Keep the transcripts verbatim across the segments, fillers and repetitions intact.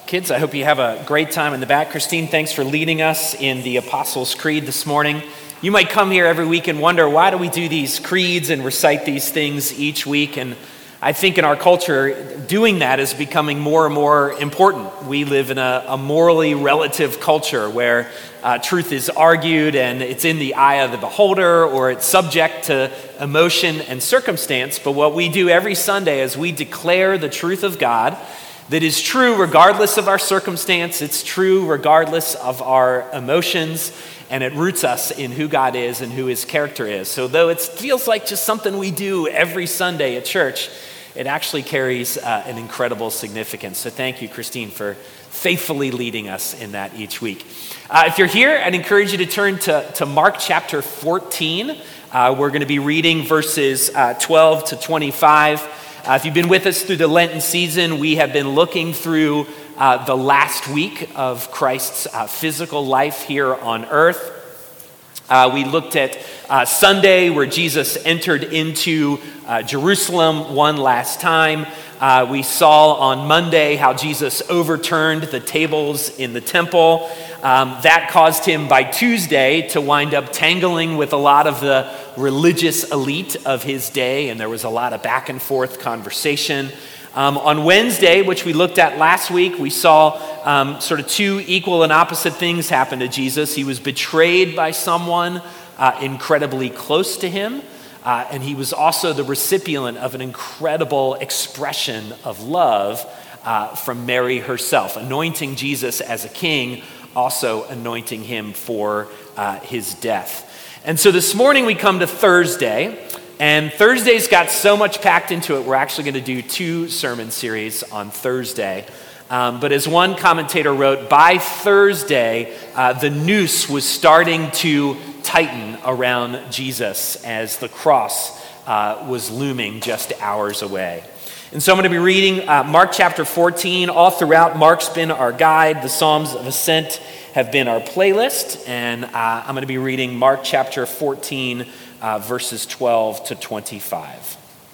Kids, I hope you have a great time in the back. Christine, thanks for leading us in the Apostles' Creed this morning. You might come here every week and wonder, why do we do these creeds and recite these things each week? And I think in our culture, doing that is becoming more and more important. We live in a, a morally relative culture where uh, truth is argued and it's in the eye of the beholder, or it's subject to emotion and circumstance. But what we do every Sunday is we declare the truth of God that is true regardless of our circumstance. It's true regardless of our emotions, and it roots us in who God is and who his character is. So though it feels like just something we do every Sunday at church, it actually carries uh, an incredible significance. So thank you, Christine, for faithfully leading us in that each week. Uh, if you're here, I'd encourage you to turn to, to Mark chapter fourteen. Uh, we're going to be reading verses uh, twelve to twenty-five. Uh, if you've been with us through the Lenten season, we have been looking through uh, the last week of Christ's uh, physical life here on earth. Uh, we looked at uh, Sunday, where Jesus entered into uh, Jerusalem one last time. Uh, we saw on Monday how Jesus overturned the tables in the temple. Um, that caused him by Tuesday to wind up tangling with a lot of the religious elite of his day, and there was a lot of back and forth conversation. Um, on Wednesday, which we looked at last week, we saw um, sort of two equal and opposite things happen to Jesus. He was betrayed by someone uh, incredibly close to him, uh, and he was also the recipient of an incredible expression of love uh, from Mary herself, anointing Jesus as a king, also anointing him for uh, his death. And so this morning we come to Thursday, and Thursday's got so much packed into it, we're actually going to do two sermon series on Thursday. Um, but as one commentator wrote, by Thursday, uh, the noose was starting to tighten around Jesus as the cross uh, was looming just hours away. And so I'm going to be reading uh, Mark chapter fourteen. All throughout, Mark's been our guide. The Psalms of Ascent have been our playlist. And uh, I'm going to be reading Mark chapter fourteen, uh, verses twelve to twenty-five.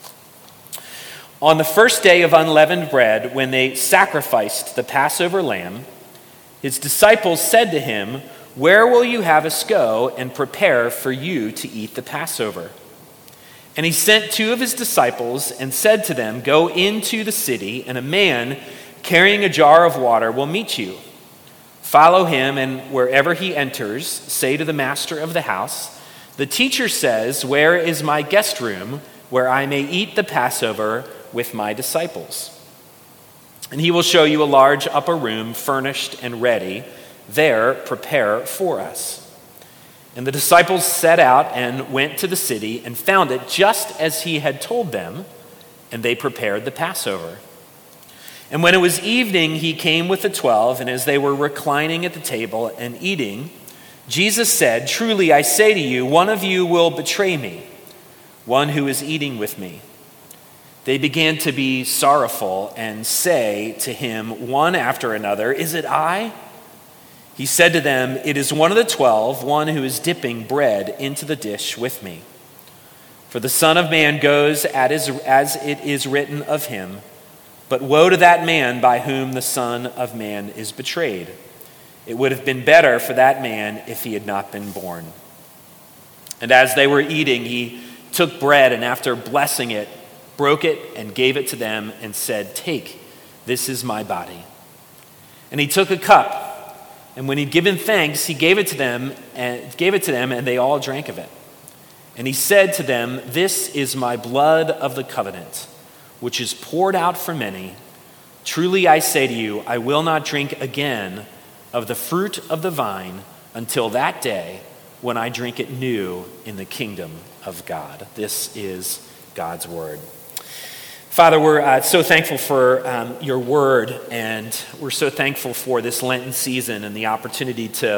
On the first day of unleavened bread, when they sacrificed the Passover lamb, his disciples said to him, "Where will you have us go and prepare for you to eat the Passover?" And he sent two of his disciples and said to them, "Go into the city, and a man carrying a jar of water will meet you. Follow him, and wherever he enters, say to the master of the house, 'The teacher says, where is my guest room where I may eat the Passover with my disciples?' And he will show you a large upper room furnished and ready. There prepare for us." And the disciples set out and went to the city and found it just as he had told them, and they prepared the Passover. And when it was evening, he came with the twelve, and as they were reclining at the table and eating, Jesus said, "Truly I say to you, one of you will betray me, one who is eating with me." They began to be sorrowful and say to him one after another, "Is it I?" He said to them, "It is one of the twelve, one who is dipping bread into the dish with me. For the Son of Man goes as it is written of him, but woe to that man by whom the Son of Man is betrayed. It would have been better for that man if he had not been born." And as they were eating, he took bread, and after blessing it, broke it and gave it to them and said, "Take, this is my body." And he took a cup, and when he'd given thanks, he gave it to them and gave it to them, and they all drank of it. And he said to them, "This is my blood of the covenant, which is poured out for many. Truly I say to you, I will not drink again of the fruit of the vine until that day when I drink it new in the kingdom of God." This is God's word. Father, we're uh, so thankful for um, your word, and we're so thankful for this Lenten season and the opportunity to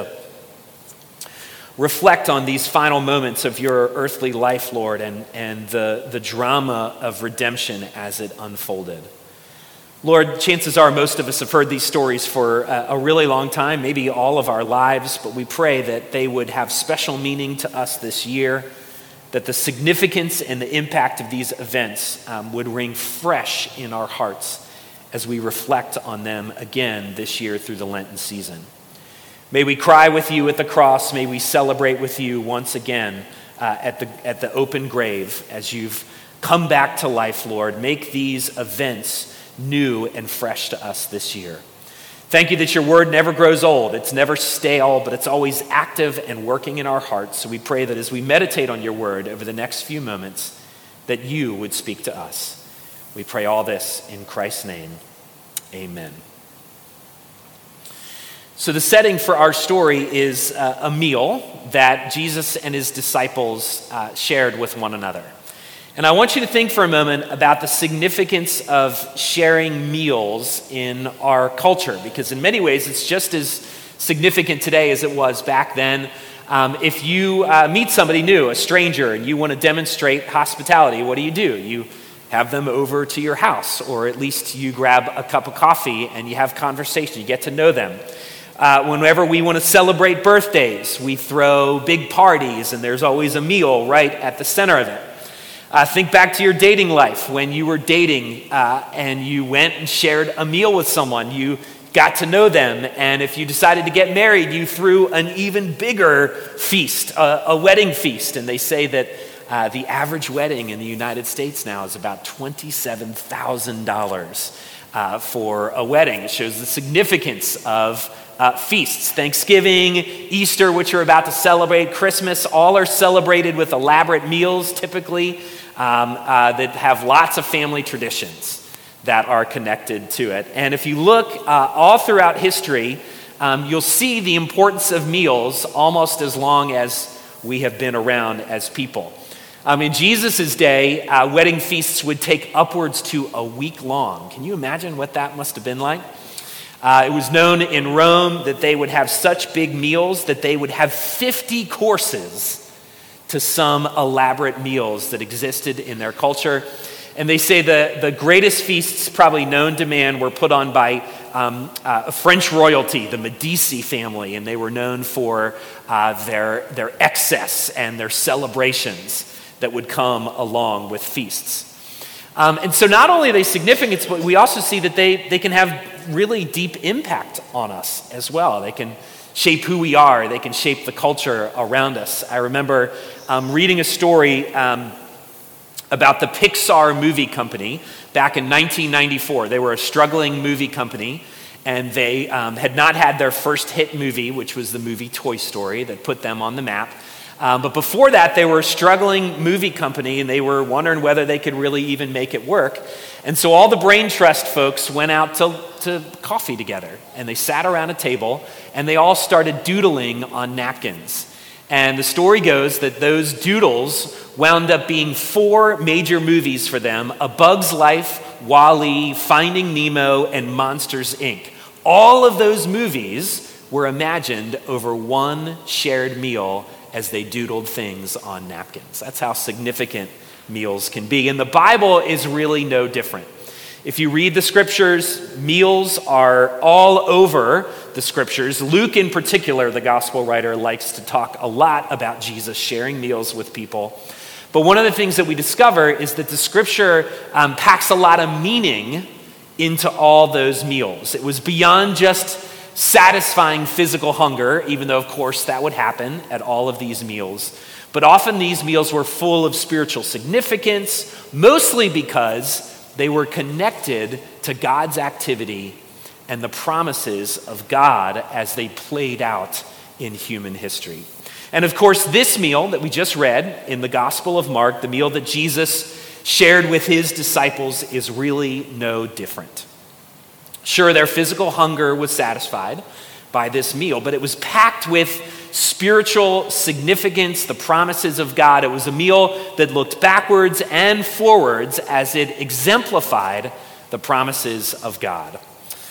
reflect on these final moments of your earthly life, Lord, and, and the, the drama of redemption as it unfolded. Lord, chances are most of us have heard these stories for a, a really long time, maybe all of our lives, but we pray that they would have special meaning to us this year, that the significance and the impact of these events um, would ring fresh in our hearts as we reflect on them again this year through the Lenten season. May we cry with you at the cross. May we celebrate with you once again uh, at the at the open grave as you've come back to life, Lord. Make these events new and fresh to us this year. Thank you that your word never grows old. It's never stale, but it's always active and working in our hearts. So we pray that as we meditate on your word over the next few moments, that you would speak to us. We pray all this in Christ's name. Amen. So the setting for our story is uh, a meal that Jesus and his disciples uh, shared with one another. And I want you to think for a moment about the significance of sharing meals in our culture, because in many ways it's just as significant today as it was back then. Um, if you uh, meet somebody new, a stranger, and you want to demonstrate hospitality, what do you do? You have them over to your house, or at least you grab a cup of coffee and you have conversation, you get to know them. Uh, whenever we want to celebrate birthdays, we throw big parties and there's always a meal right at the center of it. Uh, think back to your dating life when you were dating uh, and you went and shared a meal with someone. You got to know them, and if you decided to get married, you threw an even bigger feast, a, a wedding feast. And they say that uh, the average wedding in the United States now is about twenty-seven thousand dollars uh, for a wedding. It shows the significance of Uh, feasts. Thanksgiving, Easter, which you're about to celebrate, Christmas, all are celebrated with elaborate meals typically um, uh, that have lots of family traditions that are connected to it. And if you look uh, all throughout history, um, you'll see the importance of meals almost as long as we have been around as people. Um, in Jesus' day, uh, wedding feasts would take upwards to a week long. Can you imagine what that must have been like? Uh, it was known in Rome that they would have such big meals that they would have fifty courses to some elaborate meals that existed in their culture. And they say the, the greatest feasts probably known to man were put on by um, uh, French royalty, the Medici family, and they were known for uh, their, their excess and their celebrations that would come along with feasts. Um, and so not only are they significant, but we also see that they, they can have really deep impact on us as well. They can shape who we are. They can shape the culture around us. I remember um, reading a story um, about the Pixar movie company back in nineteen ninety-four. They were a struggling movie company, and they um, had not had their first hit movie, which was the movie Toy Story, that put them on the map. Um, but before that, they were a struggling movie company, and they were wondering whether they could really even make it work. And so all the Brain Trust folks went out to, to coffee together, and they sat around a table, and they all started doodling on napkins. And the story goes that those doodles wound up being four major movies for them: A Bug's Life, WALL-E, Finding Nemo, and Monsters, Incorporated. All of those movies were imagined over one shared meal as they doodled things on napkins. That's how significant meals can be. And the Bible is really no different. If you read the scriptures, meals are all over the scriptures. Luke in particular, the gospel writer, likes to talk a lot about Jesus sharing meals with people. But one of the things that we discover is that the scripture um, packs a lot of meaning into all those meals. It was beyond just satisfying physical hunger, even though, of course, that would happen at all of these meals. But often these meals were full of spiritual significance, mostly because they were connected to God's activity and the promises of God as they played out in human history. And of course, this meal that we just read in the Gospel of Mark, the meal that Jesus shared with his disciples, is really no different. Sure, their physical hunger was satisfied by this meal, but it was packed with spiritual significance, the promises of God. It was a meal that looked backwards and forwards as it exemplified the promises of God.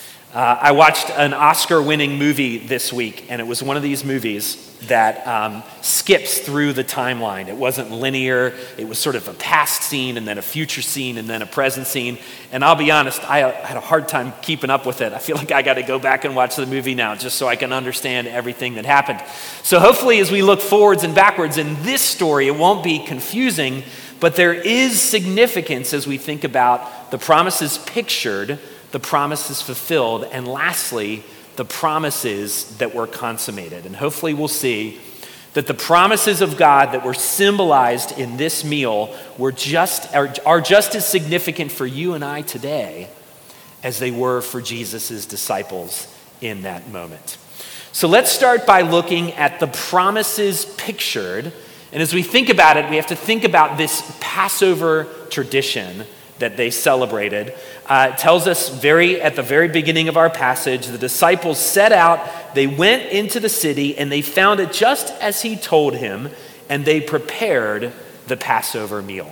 Uh, I watched an Oscar-winning movie this week, and it was one of these movies that um, skips through the timeline. It wasn't linear. It was sort of a past scene and then a future scene and then a present scene. And I'll be honest, I had a hard time keeping up with it. I feel like I got to go back and watch the movie now just so I can understand everything that happened. So hopefully as we look forwards and backwards in this story, it won't be confusing, but there is significance as we think about the promises pictured the promises fulfilled, and lastly, the promises that were consummated. And hopefully we'll see that the promises of God that were symbolized in this meal were just are, are just as significant for you and I today as they were for Jesus' disciples in that moment. So let's start by looking at the promises pictured. And as we think about it, we have to think about this Passover tradition that they celebrated. Uh, it tells us very at the very beginning of our passage, the disciples set out, they went into the city, and they found it just as he told him, and they prepared the Passover meal.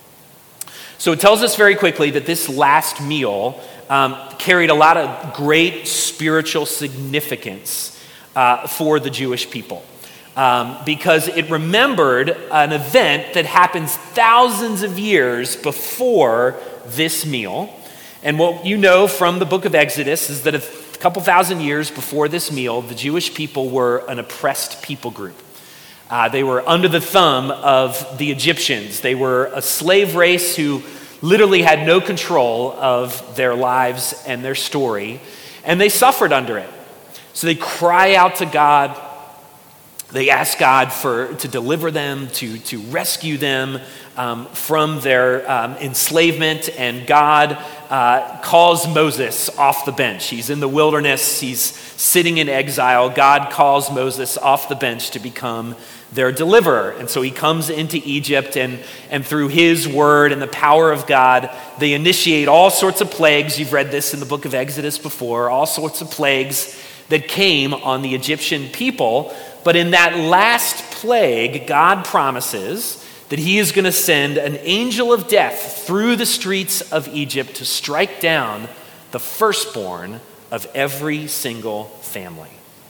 So it tells us very quickly that this last meal um, carried a lot of great spiritual significance uh, for the Jewish people. Um, because it remembered an event that happens thousands of years before this meal. And what you know from the book of Exodus is that a couple thousand years before this meal, the Jewish people were an oppressed people group. Uh, they were under the thumb of the Egyptians. They were a slave race who literally had no control of their lives and their story, and they suffered under it. So they cry out to God. They ask God for to deliver them, to, to rescue them um, from their um, enslavement, and God uh, calls Moses off the bench. He's in the wilderness, he's sitting in exile. God calls Moses off the bench to become their deliverer. And so he comes into Egypt, and, and through his word and the power of God, they initiate all sorts of plagues. You've read this in the book of Exodus before, all sorts of plagues that came on the Egyptian people. But in that last plague, God promises that he is going to send an angel of death through the streets of Egypt to strike down the firstborn of every single family.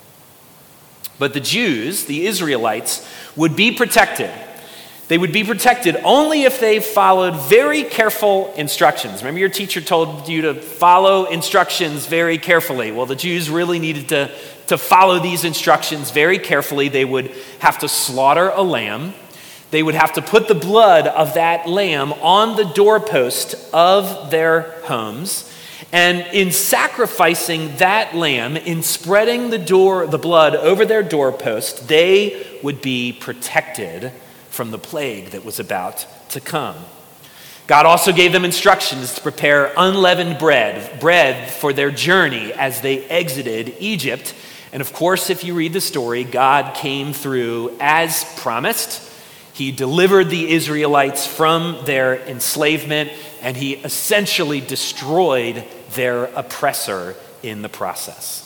But the Jews, the Israelites, would be protected. They would be protected only if they followed very careful instructions. Remember, your teacher told you to follow instructions very carefully. Well, the Jews really needed to, to follow these instructions very carefully. They would have to slaughter a lamb. They would have to put the blood of that lamb on the doorpost of their homes. And in sacrificing that lamb, in spreading the door, the blood over their doorpost, they would be protected from the plague that was about to come. God also gave them instructions to prepare unleavened bread, bread for their journey as they exited Egypt. And of course, if you read the story, God came through as promised. He delivered the Israelites from their enslavement, and he essentially destroyed their oppressor in the process.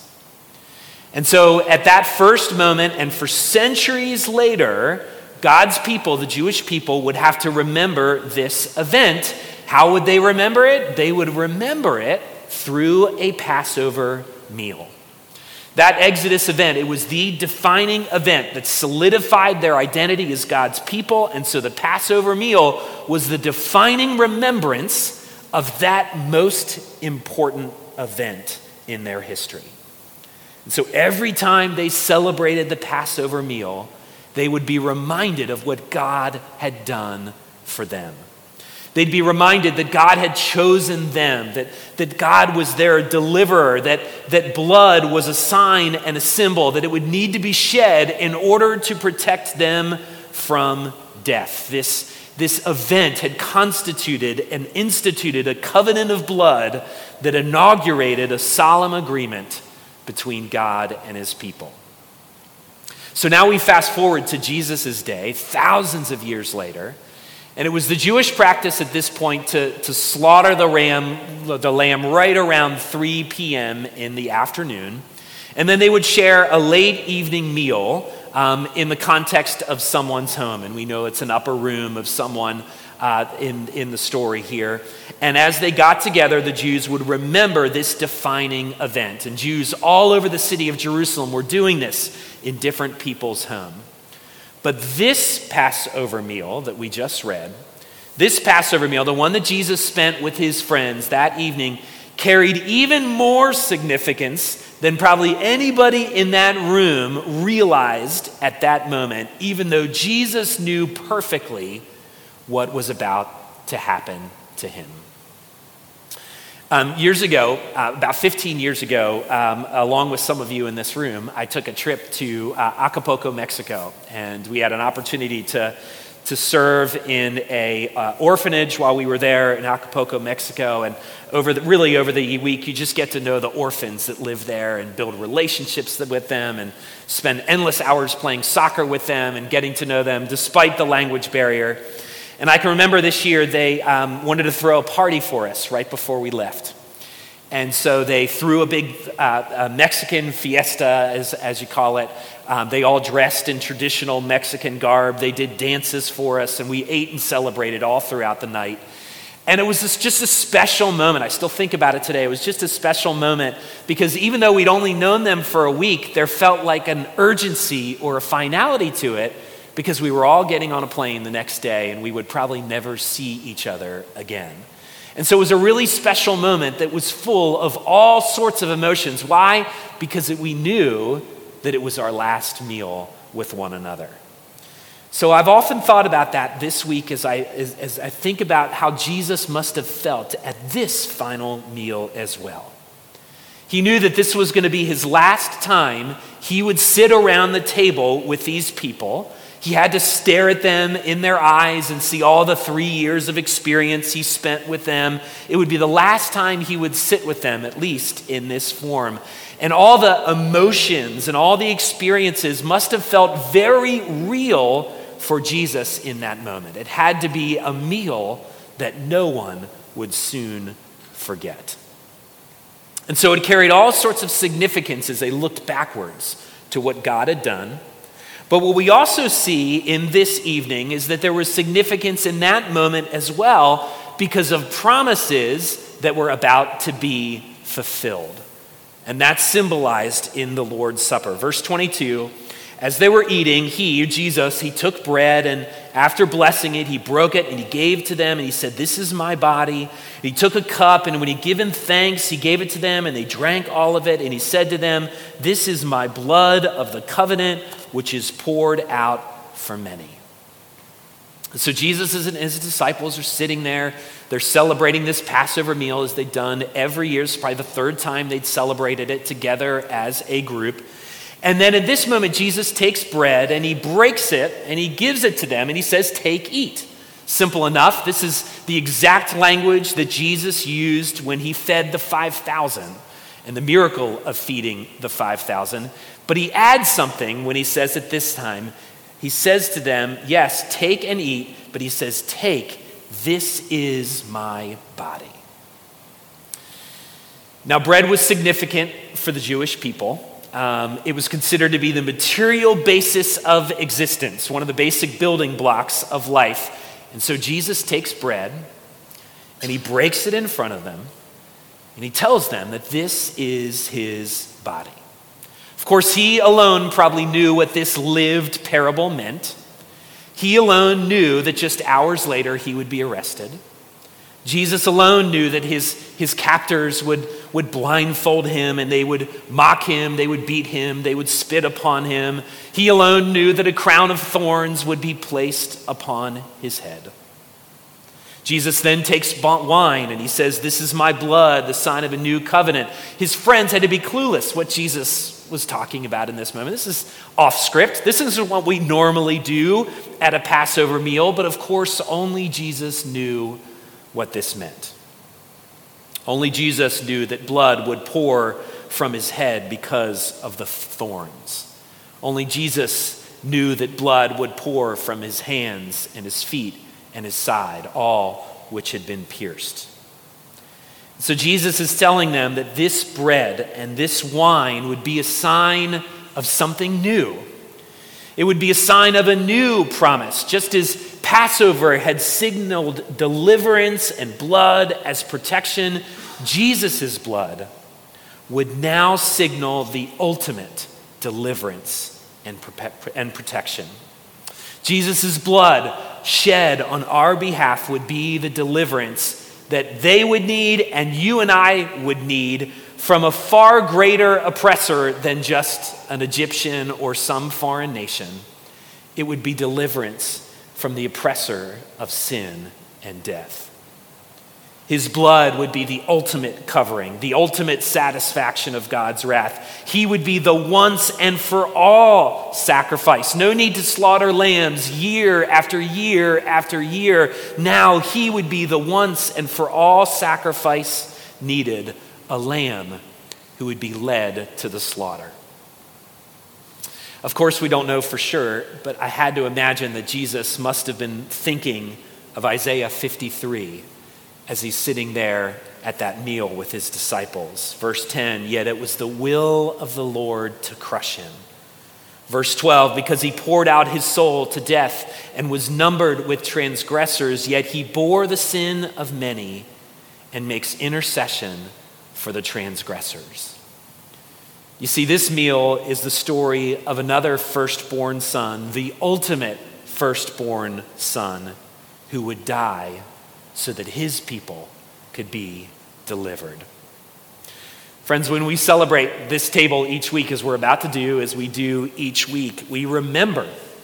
And so at that first moment, and for centuries later, God's people, the Jewish people, would have to remember this event. How would they remember it? They would remember it through a Passover meal. That Exodus event, it was the defining event that solidified their identity as God's people, and so the Passover meal was the defining remembrance of that most important event in their history. And so every time they celebrated the Passover meal, they would be reminded of what God had done for them. They'd be reminded that God had chosen them, that, that God was their deliverer, that, that blood was a sign and a symbol, that it would need to be shed in order to protect them from death. This, this event had constituted and instituted a covenant of blood that inaugurated a solemn agreement between God and his people. So now we fast forward to Jesus' day, thousands of years later, and it was the Jewish practice at this point to, to slaughter the ram, the lamb right around three p.m. in the afternoon, and then they would share a late evening meal um, in the context of someone's home, and we know it's an upper room of someone uh, in, in the story here. And as they got together, the Jews would remember this defining event, and Jews all over the city of Jerusalem were doing this in different people's home. But this Passover meal that we just read, this Passover meal, the one that Jesus spent with his friends that evening, carried even more significance than probably anybody in that room realized at that moment, even though Jesus knew perfectly what was about to happen to him. Um, years ago, uh, about fifteen years ago, um, along with some of you in this room, I took a trip to uh, Acapulco, Mexico, and we had an opportunity to to serve in a uh, orphanage while we were there in Acapulco, Mexico. And over the, really over the week, you just get to know the orphans that live there and build relationships with them and spend endless hours playing soccer with them and getting to know them despite the language barrier. And I can remember this year they um, wanted to throw a party for us right before we left. And so they threw a big uh, a Mexican fiesta, as, as you call it. Um, they all dressed in traditional Mexican garb. They did dances for us, and we ate and celebrated all throughout the night. And it was this, just a special moment. I still think about it today. It was just a special moment because even though we'd only known them for a week, there felt like an urgency or a finality to it because we were all getting on a plane the next day and we would probably never see each other again. And so it was a really special moment that was full of all sorts of emotions. Why? Because it, we knew that it was our last meal with one another. So I've often thought about that this week as I, as, as I think about how Jesus must have felt at this final meal as well. He knew that this was going to be his last time he would sit around the table with these people. He had to stare at them in their eyes and see all the three years of experience he spent with them. It would be the last time he would sit with them, at least in this form. And all the emotions and all the experiences must have felt very real for Jesus in that moment. It had to be a meal that no one would soon forget. And so it carried all sorts of significance as they looked backwards to what God had done. But what we also see in this evening is that there was significance in that moment as well because of promises that were about to be fulfilled. And that's symbolized in the Lord's Supper. Verse twenty-two, as they were eating, he, Jesus, he took bread and after blessing it, he broke it and he gave to them and he said, "This is my body." And he took a cup and when he given thanks, he gave it to them and they drank all of it. And he said to them, "This is my blood of the covenant, which is poured out for many." So Jesus and his disciples are sitting there. They're celebrating this Passover meal as they've done every year. It's probably the third time they'd celebrated it together as a group. And then at this moment, Jesus takes bread and he breaks it and he gives it to them and he says, "Take, eat." Simple enough. This is the exact language that Jesus used when he fed the five thousand and the miracle of feeding the five thousand. But he adds something when he says it this time. He says to them, yes, take and eat, but he says, "Take, this is my body." Now, bread was significant for the Jewish people. Um, it was considered to be the material basis of existence, one of the basic building blocks of life. And so Jesus takes bread and he breaks it in front of them and he tells them that this is his body. Of course, he alone probably knew what this lived parable meant. He alone knew that just hours later he would be arrested. Jesus alone knew that his, his captors would, would blindfold him and they would mock him, they would beat him, they would spit upon him. He alone knew that a crown of thorns would be placed upon his head. Jesus then takes wine and he says, "This is my blood, the sign of a new covenant." His friends had to be clueless what Jesus was talking about in this moment. This is off script. This isn't what we normally do at a Passover meal, but of course only Jesus knew what this meant. Only Jesus knew that blood would pour from his head because of the thorns. Only Jesus knew that blood would pour from his hands and his feet and his side, all which had been pierced. So Jesus is telling them that this bread and this wine would be a sign of something new. It would be a sign of a new promise, just as Passover had signaled deliverance and blood as protection. Jesus' blood would now signal the ultimate deliverance and and protection. Jesus' blood shed on our behalf would be the deliverance that they would need and you and I would need from a far greater oppressor than just an Egyptian or some foreign nation. It would be deliverance from the oppressor of sin and death. His blood would be the ultimate covering, the ultimate satisfaction of God's wrath. He would be the once and for all sacrifice. No need to slaughter lambs year after year after year. Now he would be the once and for all sacrifice needed, a lamb who would be led to the slaughter. Of course, we don't know for sure, but I had to imagine that Jesus must have been thinking of Isaiah fifty-three as he's sitting there at that meal with his disciples. Verse ten, yet it was the will of the Lord to crush him. Verse twelve, because he poured out his soul to death and was numbered with transgressors, yet he bore the sin of many and makes intercession for the transgressors. You see, this meal is the story of another firstborn son, the ultimate firstborn son, who would die so that his people could be delivered. Friends, when we celebrate this table each week, as we're about to do, as we do each week, we remember.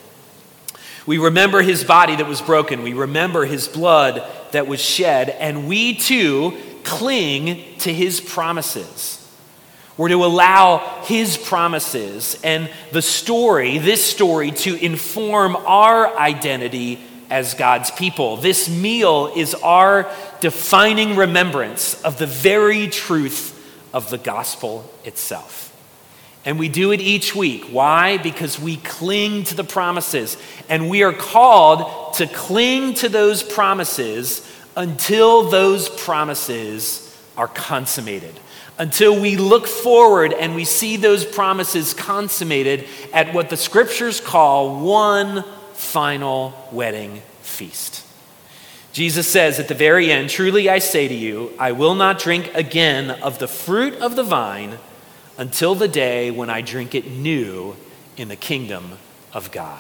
We remember his body that was broken. We remember his blood that was shed. And we too cling to his promises. We're to allow his promises and the story, this story, to inform our identity as God's people. This meal is our defining remembrance of the very truth of the gospel itself. And we do it each week. Why? Because we cling to the promises. And we are called to cling to those promises until those promises are consummated. Until we look forward and we see those promises consummated at what the scriptures call one final wedding feast. Jesus says at the very end, truly I say to you, I will not drink again of the fruit of the vine until the day when I drink it new in the kingdom of God.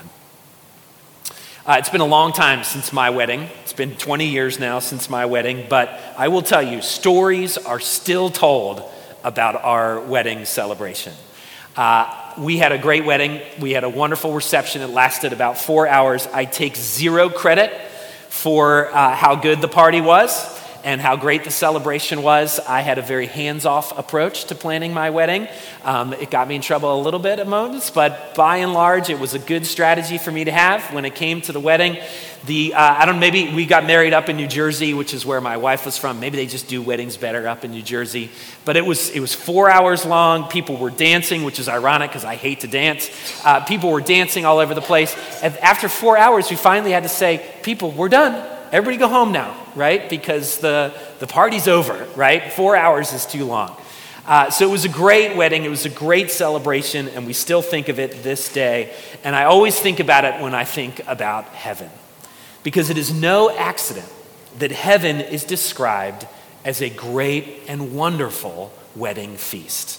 Uh, it's been a long time since my wedding. It's been twenty years now since my wedding, but I will tell you, stories are still told about our wedding celebration. Uh, we had a great wedding. We had a wonderful reception. It lasted about four hours. I take zero credit for uh, how good the party was and how great the celebration was. I had a very hands-off approach to planning my wedding. Um, it got me in trouble a little bit at moments, but by and large, it was a good strategy for me to have when it came to the wedding. The uh, I don't know, maybe we got married up in New Jersey, which is where my wife was from. Maybe they just do weddings better up in New Jersey. But it was it was four hours long. People were dancing, which is ironic because I hate to dance. Uh, people were dancing all over the place. And after four hours, we finally had to say, people, we're done. Everybody go home now, right? Because the, the party's over, right? Four hours is too long. Uh, so it was a great wedding. It was a great celebration, and we still think of it this day. And I always think about it when I think about heaven. Because it is no accident that heaven is described as a great and wonderful wedding feast.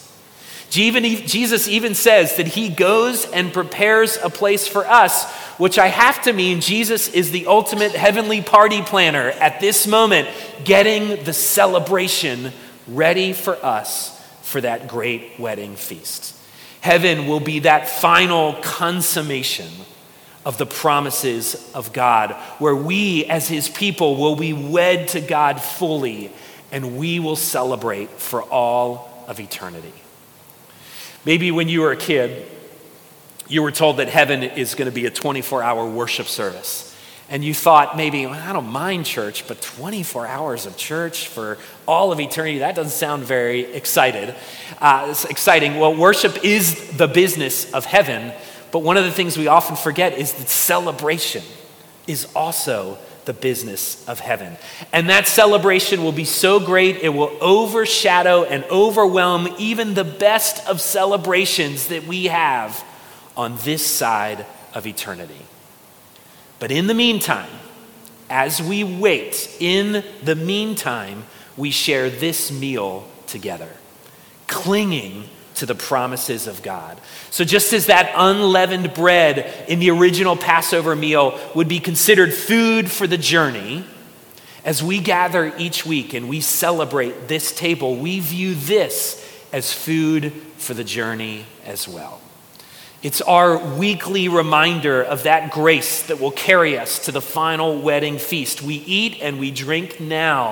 Jesus even says that he goes and prepares a place for us, which I have to mean Jesus is the ultimate heavenly party planner at this moment, getting the celebration ready for us for that great wedding feast. Heaven will be that final consummation of the promises of God, where we as his people will be wed to God fully, and we will celebrate for all of eternity. Maybe when you were a kid, you were told that heaven is going to be a twenty-four hour worship service. And you thought maybe, well, I don't mind church, but twenty-four hours of church for all of eternity, that doesn't sound very excited. Uh, it's exciting. Well, worship is the business of heaven, but one of the things we often forget is that celebration is also the business of heaven. And that celebration will be so great, it will overshadow and overwhelm even the best of celebrations that we have on this side of eternity. But in the meantime, as we wait, in the meantime, we share this meal together, clinging to the promises of God. So just as that unleavened bread in the original Passover meal would be considered food for the journey, as we gather each week and we celebrate this table, we view this as food for the journey as well. It's our weekly reminder of that grace that will carry us to the final wedding feast. We eat and we drink now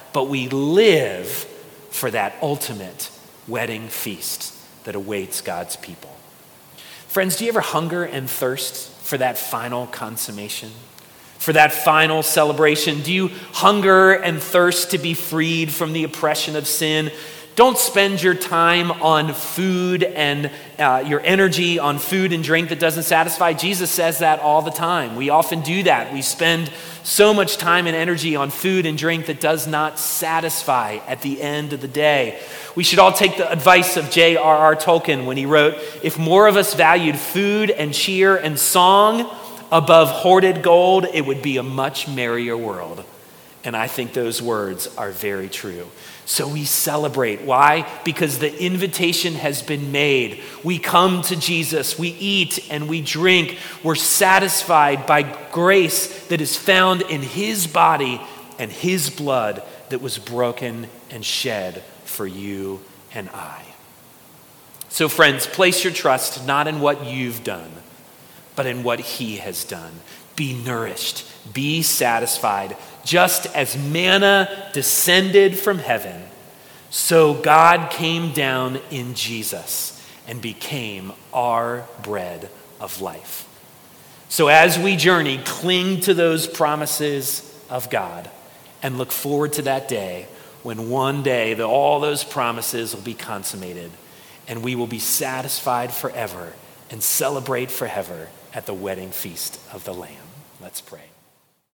but we live for that ultimate wedding feast that awaits God's people. Friends, do you ever hunger and thirst for that final consummation? For that final celebration? Do you hunger and thirst to be freed from the oppression of sin? Don't spend your time on food and uh, your energy on food and drink that doesn't satisfy. Jesus says that all the time. We often do that. We spend so much time and energy on food and drink that does not satisfy at the end of the day. We should all take the advice of J R R Tolkien when he wrote, "If more of us valued food and cheer and song above hoarded gold, it would be a much merrier world." And I think those words are very true. So we celebrate. Why? Because the invitation has been made. We come to Jesus, we eat and we drink. We're satisfied by grace that is found in his body and his blood that was broken and shed for you and I. So friends, place your trust not in what you've done, but in what he has done. Be nourished, be satisfied. Just as manna descended from heaven, so God came down in Jesus and became our bread of life. So as we journey, cling to those promises of God and look forward to that day when one day the, all those promises will be consummated and we will be satisfied forever and celebrate forever at the wedding feast of the Lamb. Let's pray.